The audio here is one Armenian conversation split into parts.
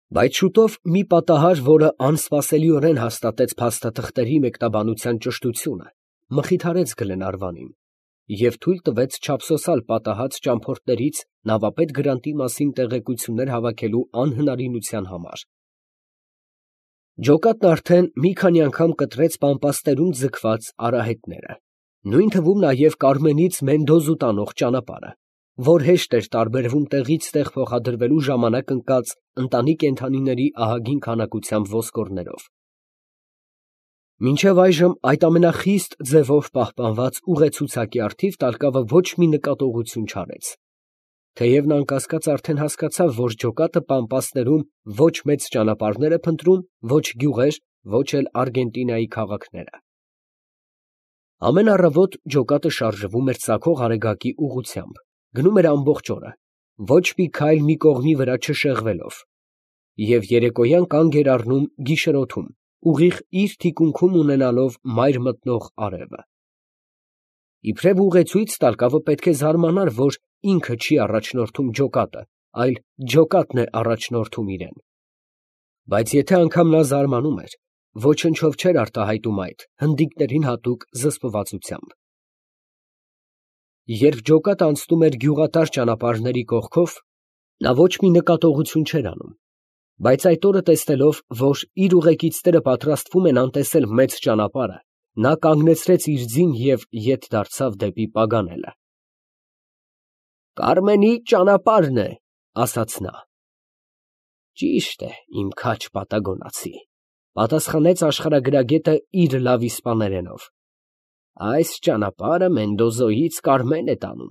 Բայց շուտով մի պատահար, որը անսպասելիորեն հաստատեց փաստաթղթերի մեկնաբանության ճշտությունը, մխիթարեց Գլենարվանին և թույլ տվեց չափսոսալ պատահած ճամփորդներից նավապետ Գրանտի մասին տեղեկություններ հավաքելու անհնարինության համար։ Ջոկատն արդեն մի քանի անգամ կտրեց Պամպասներում ձգված արահետները, նույն թվում նաև Կարմենից Մենդոզու տանող ճանապարհը, որ հեշտ էր տարբերվում տեղից տեղ փոխադրվելու ժամանակ ընկած ընտանի կենդանիների ահագին քանակությամբ ոսկորներով։ Մինչև այժմ այդ ամենախիստ ձևով պահպանված ուղեցուցակի առթիվ Տալկավը ոչ մի նկատողություն չարեց, թեև նա անկասկած արդեն հասկացավ, որ ջոկատը Պամպասներում ոչ մեծ ճանապարհներ է փնտրում, ոչ գյուղեր, ոչ էլ Արգենտինայի քաղաքները։ Ամեն առավոտ ջոկատը շարժվում էր ծագող արեգակի ուղղությամբ, գնում էր ամբողջ օրը, ոչ մի քայլ մի կողմի վրա չշեղվելով, և երեկոյան կանգ էր առնում գիշերօթում, ուղիղ իր թիկունքում ունենալով մայր մտնող արևը։ Իբրև ուղեցույց Տալկավը պետք է զարմանար, որ ինքը չի առաջնորդում ջոկատը, այլ ջոկատն է առաջնորդում իրեն։ Բայց եթե անգամ նա զարմանում էր, ոչնչով չէր արտահայտում այդ հնդիկներին հատուկ զսպվածությամբ։ Երբ ջոկատը անցնում էր գյուղատար ճանապարհների կողքով, նա ոչ մի նկատողություն չէր անում, բայց այդ օրը տեսնելով, որ իր ուղեկիցները պատրաստվում են անտեսել մեծ ճանապարհը, նա կանգնեցրեց իր ձին և ետ դարձավ դեպի Պագանելը։ «Կարմենի ճանապարհն է, ֊ ասաց նա։ ֊ Ճիշտ է, իմ քաջ պատագոնացի, ֊ պատասխանեց աշխարհագրագետը իր լավ իսպաներենով։ Այս ճանապարհը Մենդոզոյից Կարմեն է տանում։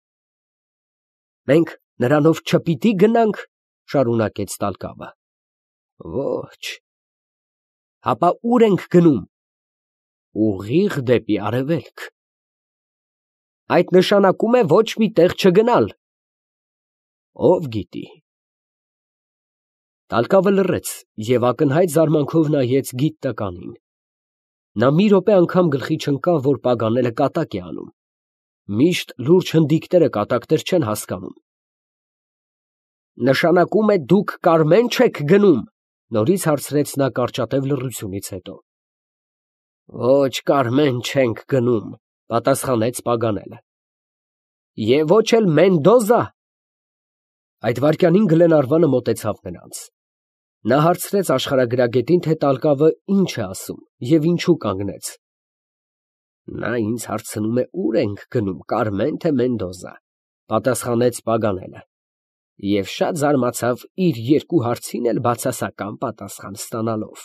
֊ Մենք նրանով չպիտի գնա՞նք, ֊ շարունակեց Տալկավը։ ֊ Ոչ։ ֊ Հապա ո՞ւր ենք գնում։ ֊ Ուղիղ դեպի արևելք։ ֊ Այդ նշանակում է ոչ մի տեղ չգնալ։ ֊ Ով գիտի։ Տալկավը լռեց և ակնհայտ զարմանքով նայեց գիտ տականին։ Նա մի րոպե անգամ գլխի չընկավ, որ Պագանելը կատակ է անում։ Միշտ լուրջ հնդիկները կատակներ չեն հասկանում։ ֊ Նշանակում է դուք Կարմեն չեք գնում, ֊ նորից հարցրեց նա կարճատև լռությունից հետո։ ֊ Ոչ Կարմեն չենք գնում, ֊ պատասխանեց Պագանելը։ ֊ Եվ ոչ էլ Մենդոզա։ Այդ վայրկյանին Գլենարվանը մոտեցավ նրանց։ Նա հարցրեց աշխարհագրագետին, թե Տալկավը ինչ է ասում և ինչու կանգնեց։ ֊ Նա ինձ հարցնում է ուր ենք գնում, Կարմեն թե Մենդոզա, ֊ պատասխանեց Պագանելը և շատ զարմացավ իր երկու հարցին էլ բացասական պատասխան ստանալով։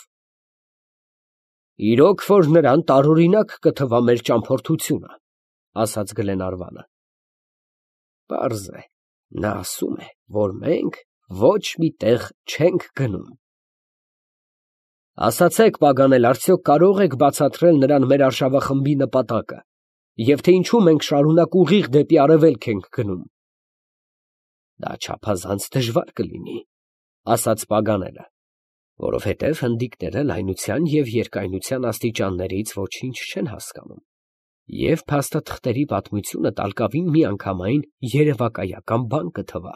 ֊ Իրոք որ նրան տարօրինակ կթվա մեր ճամփորդությունը, ֊ ասաց Գլենարվանը։ ֊ Պարզ է, նա ասում է, որ մենք ոչ մի տեղ չենք գնում։ ֊ Ասացեք, Պագանել, արդյոք կարող եք բացատրել նրան մեր արշավախմբի նպատակը և թե ինչու մենք շարունակ ուղիղ դեպի արևելք ենք գնում։ ֊ Դա չափազանց դժվար կլինի, ֊ ասաց Պագանելը, ֊ որովհետև հնդիկները լայնության և երկայնության աստիճաններից ոչինչ չեն հասկանում, և փաստաթղթերի պատմությունը Տալկավին միանգամայն երևակայական բան կթվա։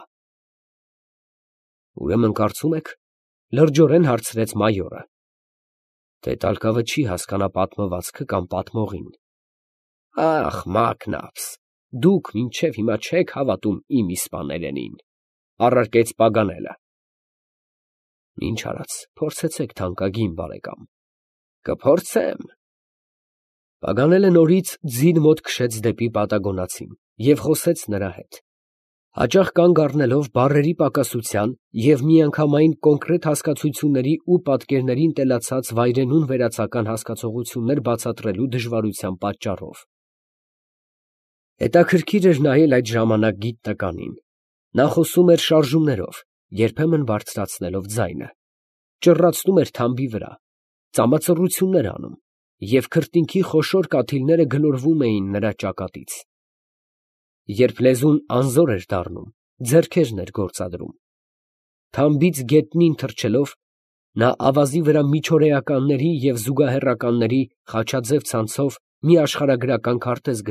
֊ Ուրեմն կարծում եք, ֊ լրջորեն հարցրեց մայորը, ֊ թե Տալկավը չի հասկանա պատմվածքը կամ պատմողին։ ֊ Ախ, Մակնաբս, դուք մինչև հիմա չեք հավատում իմ իսպաներենին, ֊ առարկեց Պագանելը։ ֊ Ինչ արած, փորձեցեք, թանկագին բարեկամ։ ֊ Կփորձեմ։ Պագանելը նորից ձին մոտ քշեց դեպի պատագոնացին և խոսեց նրա հետ, հաճախ կանգ առնելով բառերի պակասության և միանգամայն կոնկրետ հասկացությունների ու պատկերներին տելացած վայրենուն վերացական հասկացություններ բացատրելու դժվարության պատճառով։ Հետաքրքիր էր նայել այդ ժամանակ գիտ տկանին։ Նա խոսում էր շարժումներով, երբեմն բարձրացնելով ձայնը, ճռռացնում էր թամբի վրա, ծամածռություններ անում, և քրտինքի խոշոր կաթիլները գլորվում էին նրա ճակատից։ Երբ լեզուն անզոր էր դառնում, ձեռքերն էր գործադրում։ Թամբից գետնին թռչելով, նա ավազի վրա միջօրեականների և զուգահեռականների խաչաձև ցանցով մի աշխարհագրական քարտեզ գծագրեց, ուր նշանակված էին երկու օվկիանոսներն էլ։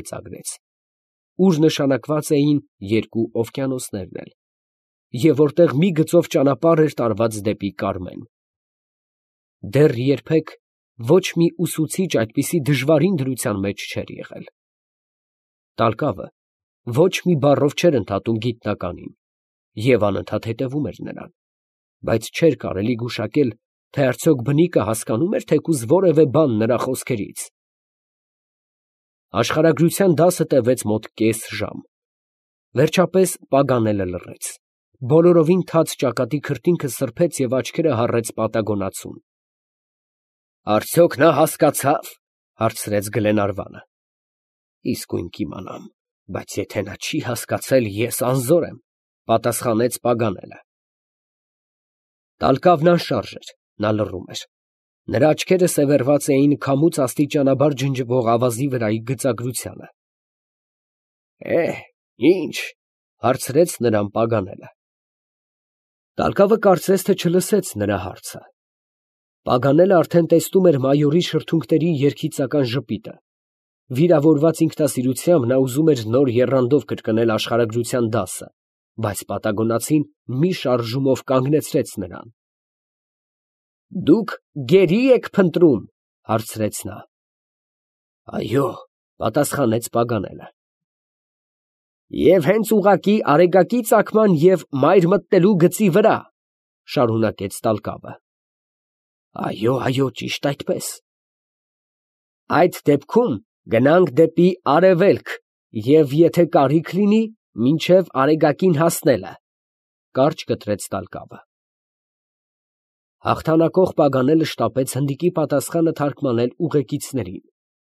և որտեղ մի գծով ճանապարհ էր տարված դեպի Կարմեն։ Դեռ երբեք ոչ մի ուսուցիչ այդպիսի դժվարին դրության մեջ չէր եղել։ Տալկավը ոչ մի բառով չէր ընդհատում գիտնականին և անընդհատ հետևում էր նրան, բայց չէր կարելի գուշակել, թե արդյոք բնիկը հասկանում էր թեկուզ որևէ բան նրա խոսքերից։ Աշխարհագրության դասը տևեց մոտ կես ժամ։ Վերջապես Պագանելը լռեց, բոլորովին թաց ճակատի քրտինքը սրբեց և աչքերը հառեց պատագոնացուն։ «Արդյոք նա հասկացա՞վ», հարցրեց Գլենարվանը։ «Իսկույն կիմանամ, բայց եթե նա չի հասկացել, ես անզոր եմ», պատասխանեց Պագանելը։ Տալկավն անշարժ էր, նա լռում էր։ Նրա աչքերը սևեռված էին քամուց աստիճանաբար ջնջվող ավազի վրայի գծագրությանը։ Ի՞նչ, հարցրեց նրան Պագանելը։ Տալկավը կարծես թե չլսեց նրա հարցը։ Պագանելը արդեն տեսնում էր մայորի շրթունքների երգիծական ժպիտը։ Վիրավորված ինքնասիրությամբ նա ուզում էր նոր եռանդով կրկնել աշխարհագրության դասը, բայց պատագոնացին մի շարժումով կանգնեցրեց նրան։ «Դուք գերի եք փնտրում», հարցրեց նա։ «Այո», պատասխանեց Պագանելը։ «Եվ հենց ուղղակի Արեգակի ծագման և մայր մտնելու գծի վրա», շարունակեց Տալկավը։ «Այո, ճիշտ այդպես»։ «Այդ դեպքում գնանք դեպի արևելք և եթե կարիք լինի, մինչև Արեգակին հասնելը», կարճ կտրեց Տալկավը։ Հաղթանակող Պագանելը շտապեց հնդիկի պատասխանը թարգմանել ուղեկիցներին։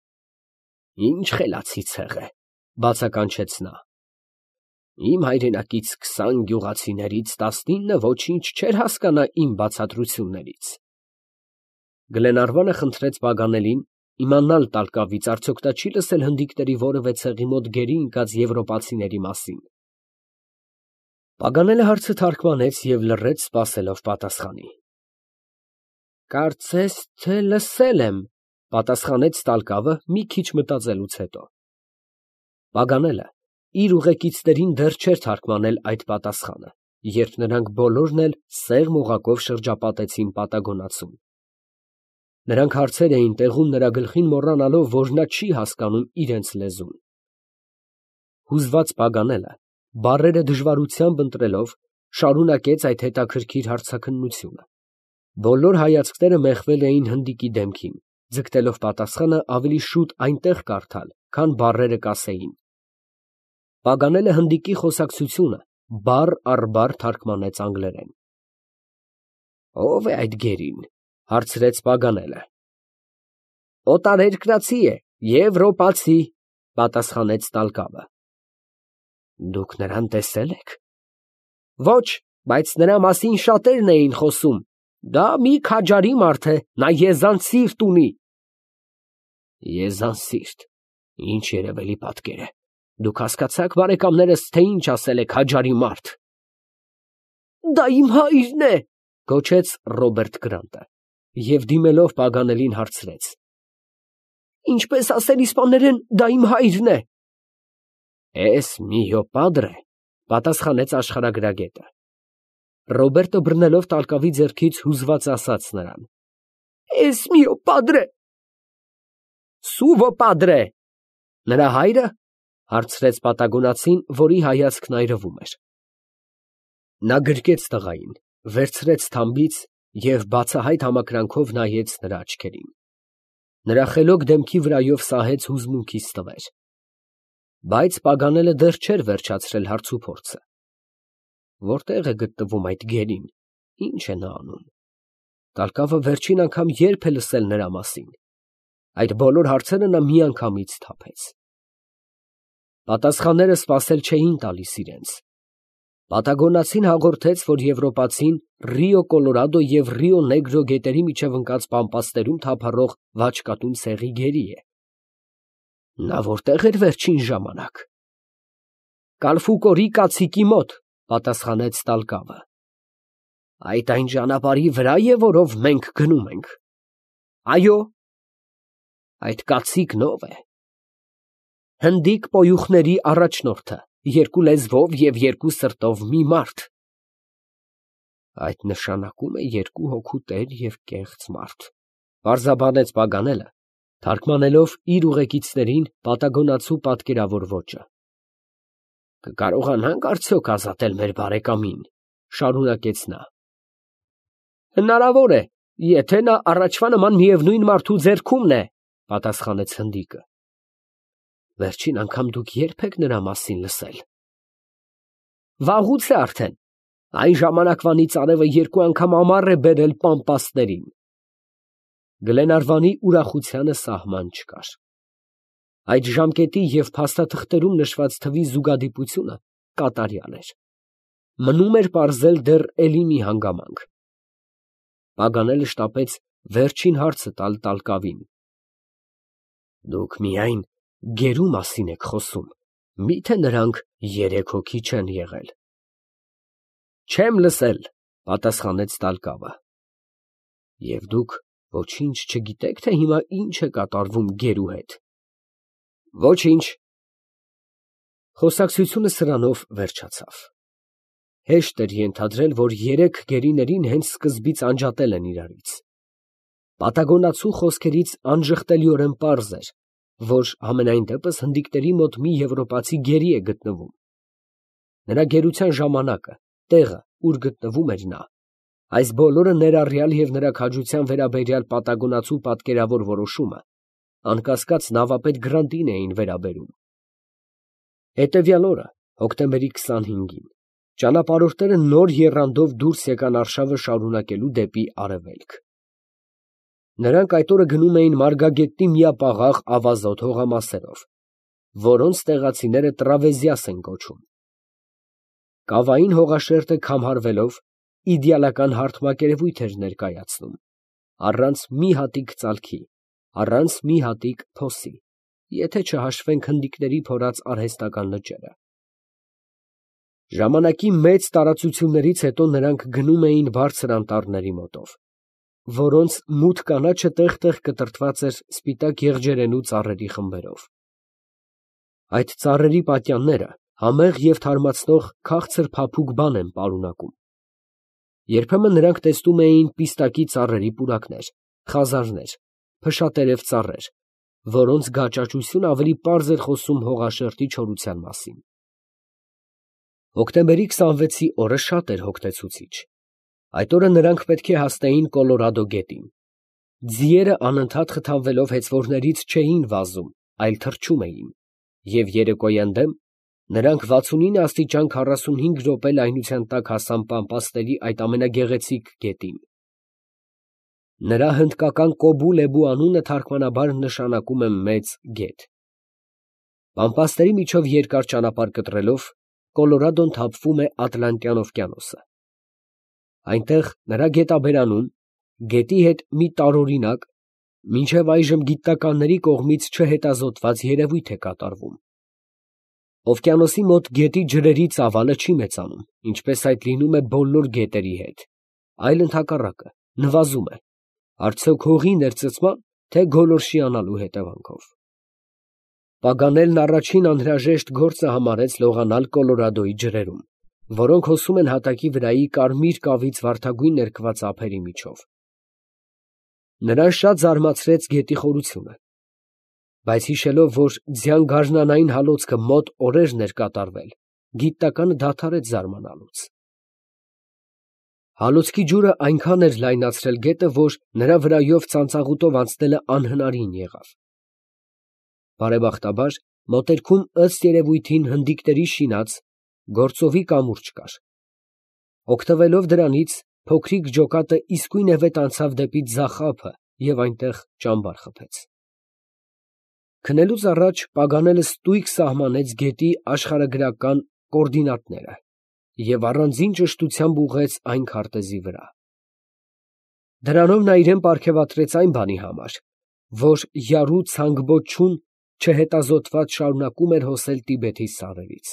«Ինչ խելացի ցեղ է», բացականչեց նա։ «Իմ հայրենակից 20 գյուղացիներից 19-ը ոչինչ չէր հասկանա իմ բացատրություններից»։ Գլենարվանը խնդրեց Պագանելին իմանալ Տալկավից, արդյոք նա չի լսել հնդիկների որևէ ցեղի մոտ գերի ընկած եվրոպացիների մասին։ Պագանելը հարցը թարգմանեց և լռեց, սպասելով պատասխանի։ «Կարծես թե լսել եմ», պատասխանեց Տալկավը մի քիչ մտածելուց հետո։ Պագանելը իր ուղեկիցներին դեռ չէր թարգմանել այդ պատասխանը, երբ նրանք բոլորն էլ սեղմ օղակով շրջապատեցին պատագոնացուն։ Նրանք հարցեր էին տեղում նրա գլխին, մոռանալով, որ նա չի հասկանում իրենց լեզուն։ Հուզված Պագանելը, բառերը դժվարությամբ ընտրելով, շարունակեց այդ հետաքրքիր հարցաքննությունը։ Բոլոր հայացքները մեխվել էին հնդիկի դեմքին, ձգտելով պատասխանը ավելի շուտ այնտեղ կարդալ, քան բառերը կասեին։ Պագանելը հնդիկի խոսակցությունը բառ առ բառ թարգմանեց անգլերեն։ «Ո՞վ է այդ գերին», հարցրեց Պագանելը։ «Օտարերկրացի է, եվրոպացի», պատասխանեց Տալկավը։ «Դուք նրան տեսե՞լ եք»։ «Ոչ, բայց նրա մասին շատերն էին խոսում։ Դա մի քաջարի մարդ է, նա եզանց սիրտ ունի»։ «Եզանսիրտ, ինչ երևելի պատկեր է։ Դուք հասկացա՞ք, բարեկամներս, թե ինչ ասել է քաջարի մարդ»։ «Դա իմ հայրն է», գոչեց Ռոբերտ Գրանտը և դիմելով Պագանելին հարցրեց. «Ինչպես ասել իսպաներեն, դա իմ հայրն է»։ «Es mio padre», պատասխանեց աշխարհագրագետը։ Ռոբերտը բռնելով Տալկավի ձեռքից հուզված ասաց նրան. «Es mio padre»։ «Suo padre», նրա հայրը, հարցրեց պատագոնացին, որի հայացքն այրվում էր։ Նա գրկեց տղային, վերցրեց թամբից և բացահայտ համակրանքով նայեց նրա աչքերին։ Նրա խելոք դեմքի վրայով սահեց հուզմունքից տվեր։ Բայց Պագանելը դեռ չէր վերջացրել հարցուփորձը։ Որտե՞ղ է գտնվում այդ գերին, ի՞նչ է նա անում։ Տալկավը վերջին անգամ ե՞րբ է լսել նրա մասին։ Այդ բոլոր հարցերը նա միանգամից թափեց։ Պատասխանները սպասել չէին տալիս իրենց։ Պատագոնացին հաղորդեց, որ եվրոպացին Ռիո Կոլորադո և Ռիո Նեգրո գետերի միջև ընկած պամպասներում թափառող վաճկատուն ցեղի գերի է։ Նա որտե՞ղ էր վերջին ժամանակ։ «Կալֆուկորի կացիկի մոտ», պատասխանեց Տալկավը։ «Այդ այն ճանապարհի վրա է, որով մենք գնում ենք»։ «Այո»։ «Այդ կացիկն ո՞վ է»։ «Հնդիկ պոյուխների առաջնորդը, երկու լեզվով և երկու սրտով մի մարդ»։ Այդ նշանակում է երկու հոգու տեր և կեղծ մարդ, պարզաբանեց Պագանելը, թարգմանելով իր ուղեկիցներին պատագոնացու պատկերավոր ոճը։ Կկարողանա՞նք արդյոք ազատել մեր բարեկամին, շարունակեց նա։ Հնարավոր է, եթե նա առաջվա նման միևնույն մարդու ձեռքումն է, պատասխանեց հնդիկը։ Վերջին անգամ դուք ե՞րբ եք նրա մասին լսել։ Վաղուց է արդեն, այն ժամանակվանից արևը երկու անգամ ամառ է բերել պամպասներին։ Գլենարվանի ուրախությանը սահման չկար։ Այդ ժամկետի և փաստաթղթերում նշված թվի զուգադիպությունը կատարյալ էր։ Մնում էր պարզել դեռ էլի մի հանգամանք։ Պագանելը շտապեց վերջին հարցը տալ տալկավին։ Դուք միայն գերու մասին եք խոսում, միթե նրանք 3 հոգի չեն եղել։ Չեմ լսել, պատասխանեց տալկավը։ Եվ դուք ոչինչ չգիտեք, թե հիմա ինչ է կատարվում գերու հետ։ Ոչինչ։ Խոսակցությունը սրանով վերջացավ։ Հեշտ էր ենթադրել, որ 3 գերիներին հենց սկզբից անջատել են իրարից։ Պատագոնացու խոսքերից անժխտելիորեն պարզ էր, որ համենայն դեպս հնդիկների մոտ մի եվրոպացի գերի է գտնվում։ Նրա գերության ժամանակը, տեղը, ուր գտնվում էր նա, այս բոլորը ներառյալ և նրա քաջության վերաբերյալ պատագոնացու պատկերավոր որոշումը, անկասկած նավապետ Գրանտին էին վերաբերում։ Հետևյալ օրը, հոկտեմբերի 25-ին, ճանապարհորդները նոր եռանդով դուրս եկան արշավը շարունակելու դեպի արևելք։ Նրանք այդ օրը գնում էին Մարգագետնի միապաղաղ ավազոտ հողամասերով, որոնց տեղացիները տրավեզիաս են կոչում։ Կավային հողաշերտը քամհարվելով իդեալական հարթ մակերևույթ էր ներկայացնում, առանց մի հատիկ ծալքի, առանց մի հատիկ փոսի, եթե չհաշվենք հնդիկների փորած արհեստական լճերը։ Ժամանակի մեծ տարածություններից հետո նրանք գնում էին բարձր անտառների մոտով, որոնց մութ կանաչը տեղ֊տեղ կտրտված էր սպիտակ եղջերենու ծառերի խմբերով։ Այդ ծառերի պատյանները համեղ և թարմացնող քաղցր փափուկ բան են պարունակում։ Երբեմն նրանք տեսնում էին պիստակի ծառերի պուրակներ, խազարներ, փշատերև ծառեր, որոնց գաճաճությունը ավելի պարզ էր խոսում հողաշերտի չորության մասին։ Հոկտեմբերի 26-ի օրը շատ էր հոգնեցուցիչ։ Այդ օրը նրանք պետք է հասնեին Կոլորադո գետին։ Ձիերը անընդհատ խթանվելով հեծվորներից չէին վազում, այլ թռչում էին, և երեկոյան դեմ նրանք 69 աստիճան 45 րոպե լայնության տակ հասան Պամպասների այդ ամենագեղեցիկ գետին։ Նրա հնդկական Կոբու Լեբու անունը թարգմանաբար նշանակում է մեծ գետ։ Պամպասների միջով երկար ճանապարհ կտրելով, Կոլորադոն թափվում է Ատլանտյան օվկիանոսը։ Այնտեղ նրա գետաբերանում, գետի հետ մի տարօրինակ, մինչև այժմ գիտնականների կողմից չհետազոտված երևույթ է կատարվում։ Օվկիանոսի մոտ գետի ջրերի ծավալը չի մեծանում, ինչպես այդ լինում է բոլոր գետերի հետ, այլ ընդհակառակը, նվազում է, արդյոք հողի ներծծման, թե գոլորշիանալու հետևանքով։ Պագանելն առաջին անհրաժեշտ գործը համարեց լողանալ Կոլորադոյի ջրերում, որոնք հոսում են հատակի վրայի կարմիր կավից վարդագույն ներկված ափերի միջով։ Նրան շատ զարմացրեց գետի խորությունը, բայց հիշելով, որ ձյան գարնանային հալոցքը մոտ օրերն էր կատարվել, գիտնականը դադարեց զարմանալուց։ Հալոցքի ջուրը այնքան էր լայնացրել գետը, որ նրա վրայով ծանծաղուտով անցնելը անհնարին եղավ։ Բարեբախտաբար, մոտերքում ըստ երևույթին հնդիկների շինած գործովի կամուրջ կար։ Օգտվելով դրանից, փոքրիկ ջոկատը իսկույնևեթ անցավ դեպի ձախ ափը և այնտեղ ճամբար խփեց։ Քնելուց առաջ Պագանելը ստույգ սահմանեց գետի աշխարհագրական կոորդինատները և առանձին ճշտությամբ ուղղեց այն քարտեզի վրա։ Դրանով նա իրան պարգևատրեց այն բանի համար, որ Յարու Ցանգբոչչուն չհետազոտված շարունակում էր հոսել Տիբեթի սարերից։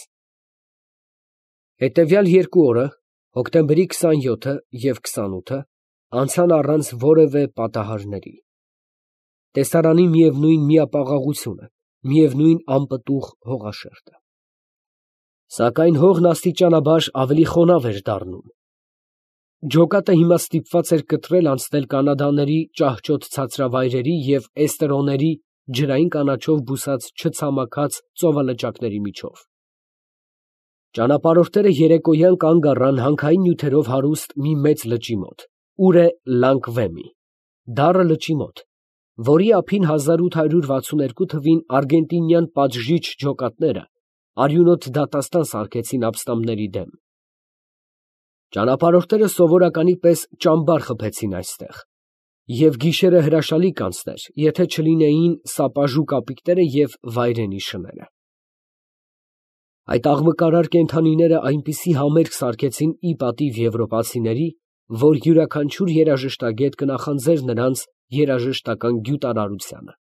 Հետևյալ 2 օրը, հոկտեմբերի 27-ը և 28-ը, անցան առանց որևէ պատահարների։ Տեսարանի միևնույն միապաղաղությունը, միևնույն անպտուղ հողաշերտը։ Սակայն հողն աստիճանաբար ավելի խոնավ էր դառնում։ Ջոկատը հիմա ստիպված էր կտրել անցնել կանադաների ճահճոտ ցածրավայրերի և էստերոների ջրային կանաչով բուսած չցամաքած ծովալճակների միջով։ Ճանապարհորդները երեկոյան կանգ առան հանքային նյութերով հարուստ մի մեծ լճի մոտ, ուր է Լանկվեմի, դառը լճի մոտ, որի ափին 1862 թվին արգենտինյան պատժիչ ջոկատները արյունոտ դատաստան սարքեցին ապստամբների դեմ։ Ճանապարհորդները սովորականի պես ճամբար խփեցին այստեղ, և գիշերը հրաշալի կանցներ, եթե չլինեին սապաժու կապիկները և վայրենի շները։ Այդ աղմկարար կենդանիները այնպիսի համերգ սարքեցին ի պատիվ եվրոպացիների, որ յուրաքանչյուր երաժշտագետ կնախանձեր նրանց երաժշտական գյուտարարությանը։